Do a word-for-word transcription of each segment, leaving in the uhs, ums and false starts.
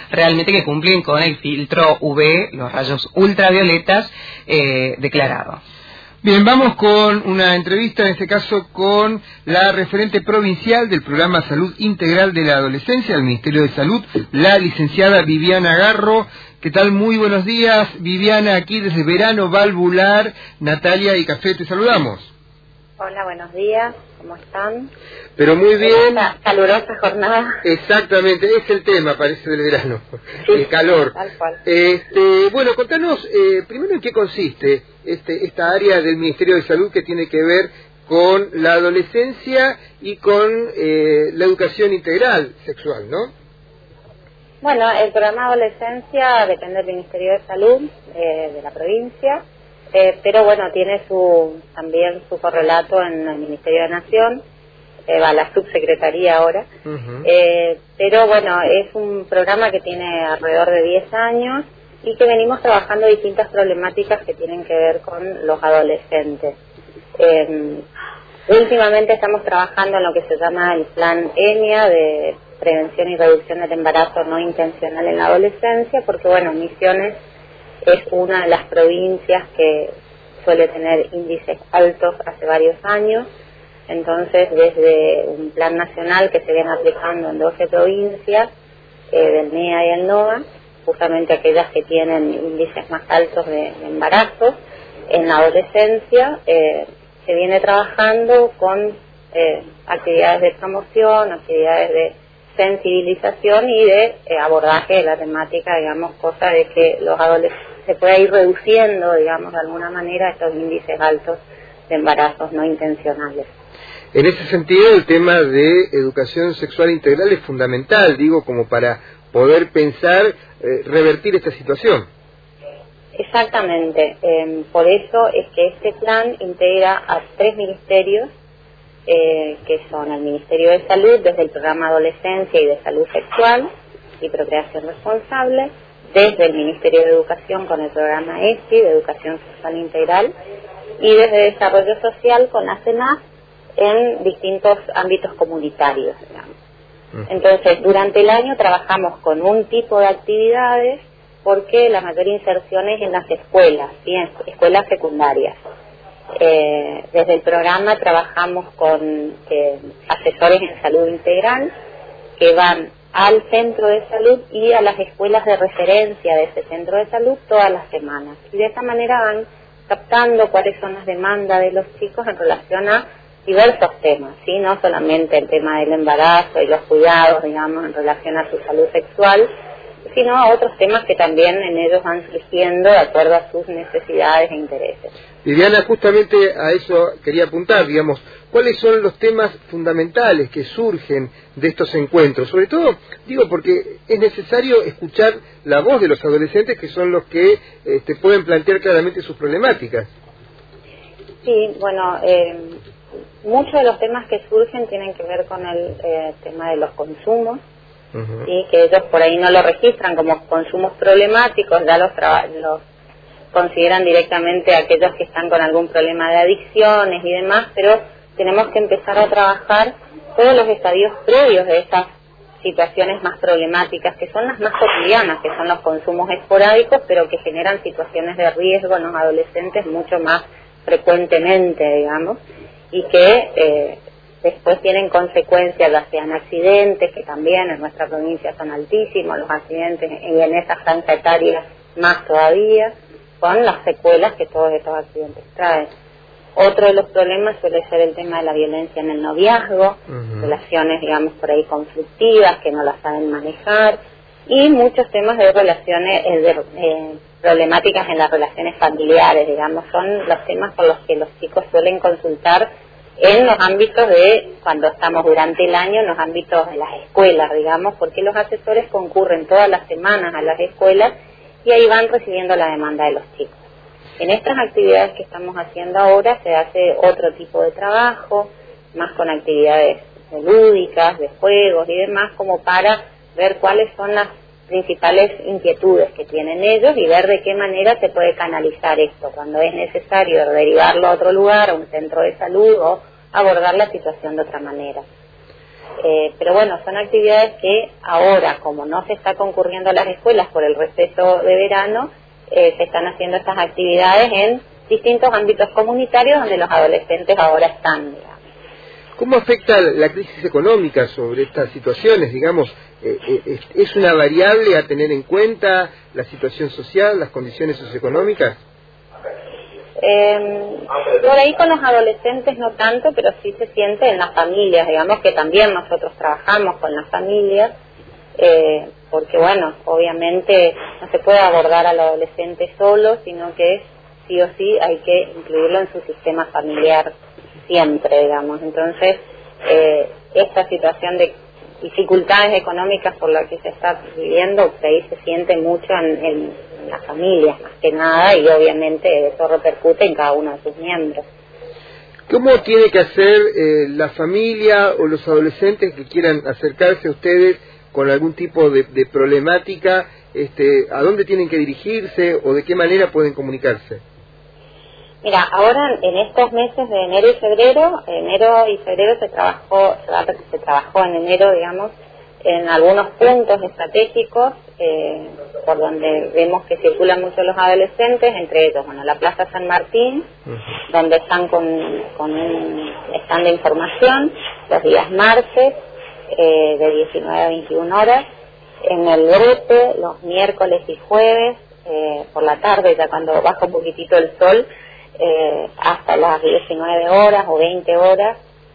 realmente que cumplen con el filtro U V, los rayos ultravioletas eh, declarado. Bien, vamos con una entrevista, en este caso con la referente provincial del programa Salud Integral de la Adolescencia del Ministerio de Salud, la licenciada Viviana Garro. ¿Qué tal? Muy buenos días, Viviana, aquí desde Verano Valvular. Natalia y Café, te saludamos. Hola, buenos días, ¿cómo están? Pero muy bien. Esta calurosa jornada. Exactamente, es el tema, parece, del verano, Sí, el calor. Tal cual. Este, bueno, contanos eh, primero en qué consiste este, esta área del Ministerio de Salud que tiene que ver con la adolescencia y con eh, la educación integral sexual, ¿no? Bueno, el programa Adolescencia depende del Ministerio de Salud eh, de la provincia. Eh, pero bueno, tiene su también su correlato en el Ministerio de Nación, eh, va la subsecretaría ahora, uh-huh. eh, pero bueno, es un programa que tiene alrededor de diez años y que venimos trabajando distintas problemáticas que tienen que ver con los adolescentes. Eh, últimamente estamos trabajando en lo que se llama el Plan ENIA de Prevención y Reducción del Embarazo No Intencional en la Adolescencia, porque bueno, Misiones es una de las provincias que suele tener índices altos hace varios años. Entonces, desde un plan nacional que se viene aplicando en doce provincias, eh, del M E A y el NOA, justamente aquellas que tienen índices más altos de, de embarazo en la adolescencia, eh, se viene trabajando con eh, actividades de promoción, actividades de sensibilización y de eh, abordaje de la temática, digamos, cosa de que los adolescentes se pueda ir reduciendo, digamos, de alguna manera estos índices altos de embarazos no intencionales. En ese sentido, el tema de educación sexual integral es fundamental, digo, como para poder pensar, eh, revertir esta situación. Exactamente, eh, por eso es que este plan integra a tres ministerios, eh, que son el Ministerio de Salud, desde el programa Adolescencia y de Salud Sexual y Procreación Responsable, desde el Ministerio de Educación con el programa E S I, de Educación Sexual Integral, y desde Desarrollo Social con ACENAF en distintos ámbitos comunitarios, digamos. Entonces, durante el año trabajamos con un tipo de actividades porque la mayor inserción es en las escuelas, ¿sí? En escuelas secundarias. Eh, desde el programa trabajamos con eh, asesores en salud integral que van al centro de salud y a las escuelas de referencia de ese centro de salud todas las semanas. Y de esa manera van captando cuáles son las demandas de los chicos en relación a diversos temas, ¿sí? No solamente el tema del embarazo y los cuidados, digamos, en relación a su salud sexual, sino a otros temas que también en ellos van surgiendo de acuerdo a sus necesidades e intereses. Viviana, justamente a eso quería apuntar, digamos, ¿cuáles son los temas fundamentales que surgen de estos encuentros? Sobre todo, digo, porque es necesario escuchar la voz de los adolescentes, que son los que este, pueden plantear claramente sus problemáticas. Sí, bueno, eh, muchos de los temas que surgen tienen que ver con el eh, tema de los consumos, uh-huh. ¿sí? Que ellos por ahí no lo registran como consumos problemáticos, ya los, los consideran directamente aquellos que están con algún problema de adicciones y demás, pero tenemos que empezar a trabajar todos los estadios previos de estas situaciones más problemáticas, que son las más cotidianas, que son los consumos esporádicos, pero que generan situaciones de riesgo en los adolescentes mucho más frecuentemente, digamos, y que eh, después tienen consecuencias, ya sean accidentes, que también en nuestra provincia son altísimos, los accidentes, y en esa franja etaria más todavía, con las secuelas que todos estos accidentes traen. Otro de los problemas suele ser el tema de la violencia en el noviazgo, uh-huh. relaciones, digamos, por ahí conflictivas, que no las saben manejar, y muchos temas de relaciones, eh, de, eh, problemáticas en las relaciones familiares, digamos, son los temas por los que los chicos suelen consultar en los ámbitos de, cuando estamos durante el año, en los ámbitos de las escuelas, digamos, porque los asesores concurren todas las semanas a las escuelas y ahí van recibiendo la demanda de los chicos. En estas actividades que estamos haciendo ahora se hace otro tipo de trabajo, más con actividades lúdicas, de juegos y demás, como para ver cuáles son las principales inquietudes que tienen ellos y ver de qué manera se puede canalizar esto, cuando es necesario derivarlo a otro lugar, a un centro de salud, o abordar la situación de otra manera. Eh, pero bueno, son actividades que ahora, como no se está concurriendo a las escuelas por el receso de verano, eh, se están haciendo estas actividades en distintos ámbitos comunitarios donde los adolescentes ahora están, digamos. ¿Cómo afecta la crisis económica sobre estas situaciones? Digamos, eh, eh, ¿es una variable a tener en cuenta la situación social, las condiciones socioeconómicas? Eh, por ahí con los adolescentes no tanto, pero sí se siente en las familias, digamos que también nosotros trabajamos con las familias, eh, porque bueno, obviamente no se puede abordar al adolescente solo, sino que sí o sí hay que incluirlo en su sistema familiar siempre, digamos. Entonces, eh, esta situación de dificultades económicas por la que se está viviendo, por ahí se siente mucho en, en las familias, más que nada, y obviamente eso repercute en cada uno de sus miembros. ¿Cómo tiene que hacer eh, la familia o los adolescentes que quieran acercarse a ustedes con algún tipo de, de problemática? Este, ¿a dónde tienen que dirigirse o de qué manera pueden comunicarse? Mira, ahora en estos meses de enero y febrero, enero y febrero se trabajó, se trabajó en enero, digamos, en algunos puntos estratégicos eh, por donde vemos que circulan mucho los adolescentes, entre ellos, bueno, la Plaza San Martín, uh-huh. donde están con, con un stand de información los días martes eh, de diecinueve a veintiuna horas, en el Brete los miércoles y jueves eh, por la tarde, ya cuando baja un poquitito el sol, eh, hasta las diecinueve horas o veinte horas.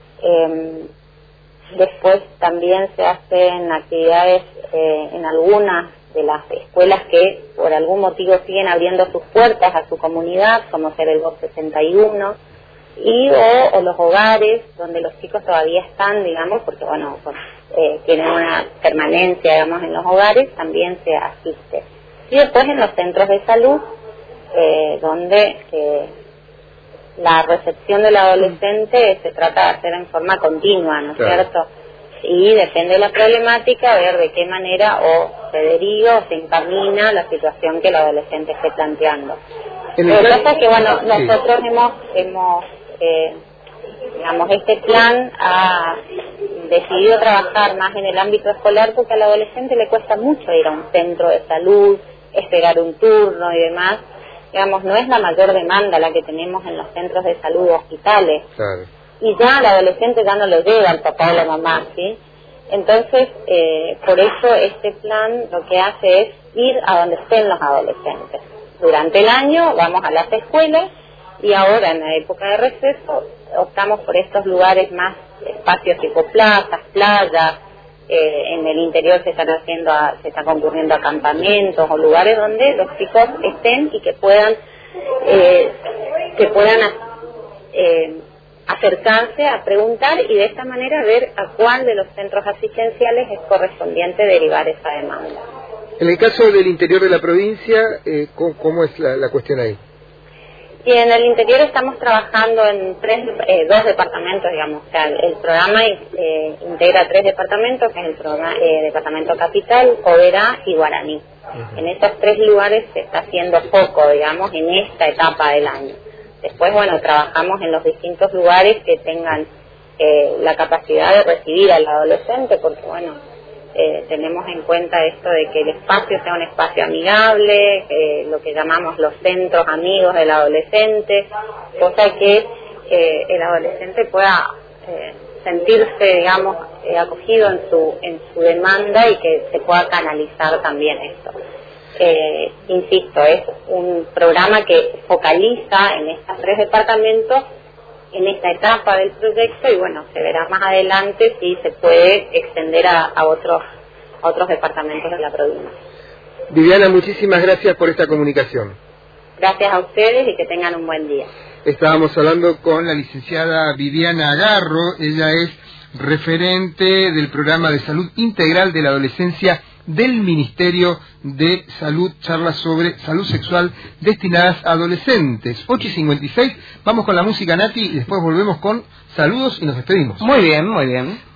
Eh, después también se hacen actividades eh, en algunas de las escuelas que por algún motivo siguen abriendo sus puertas a su comunidad, como ser el B O C sesenta y uno, y o, o los hogares donde los chicos todavía están, digamos, porque bueno, pues, eh, tienen una permanencia, digamos, en los hogares, también se asiste. Y después en los centros de salud, eh, donde eh, la recepción del adolescente se trata de hacer en forma continua, ¿no es claro. cierto? Y depende de la problemática, ver de qué manera o se deriva o se encamina la situación que el adolescente esté planteando. Lo que pasa es que, bueno, nosotros sí. hemos, hemos eh, digamos, este plan ha decidido trabajar más en el ámbito escolar porque al adolescente le cuesta mucho ir a un centro de salud, esperar un turno y demás. Digamos, no es la mayor demanda la que tenemos en los centros de salud o hospitales. Claro. Y ya al adolescente ya no lo lleva el papá o la mamá, ¿sí? Entonces, eh, por eso este plan lo que hace es ir a donde estén los adolescentes. Durante el año vamos a las escuelas y ahora en la época de receso optamos por estos lugares más, espacios tipo plazas, playas. Eh, en el interior se están haciendo, a, se está concurriendo a campamentos o lugares donde los chicos estén y que puedan, eh, que puedan eh, acercarse a preguntar y de esta manera ver a cuál de los centros asistenciales es correspondiente derivar esa demanda. En el caso del interior de la provincia, eh, ¿cómo, cómo es la, la cuestión ahí? Y en el interior estamos trabajando en tres, eh, dos departamentos, digamos. O sea, el programa eh, integra tres departamentos, que es el programa, eh, departamento capital, Oberá y Guaraní. Uh-huh. En esos tres lugares se está haciendo foco, digamos, en esta etapa del año. Después, bueno, trabajamos en los distintos lugares que tengan eh, la capacidad de recibir al adolescente, porque, bueno, Eh, tenemos en cuenta esto de que el espacio sea un espacio amigable, eh, lo que llamamos los centros amigos del adolescente, cosa que eh, el adolescente pueda eh, sentirse, digamos, eh, acogido en su en su demanda y que se pueda canalizar también esto. Eh, insisto, es un programa que focaliza en estos tres departamentos en esta etapa del proyecto y bueno, se verá más adelante si se puede extender a, a otros a otros departamentos de la provincia. Viviana, muchísimas gracias por esta comunicación. Gracias a ustedes y que tengan un buen día. Estábamos hablando con la licenciada Viviana Agarro, ella es referente del programa de salud integral de la adolescencia del Ministerio de Salud, charlas sobre salud sexual destinadas a adolescentes. ocho y cincuenta y seis, vamos con la música, Nati, y después volvemos con saludos y nos despedimos. Muy bien, muy bien.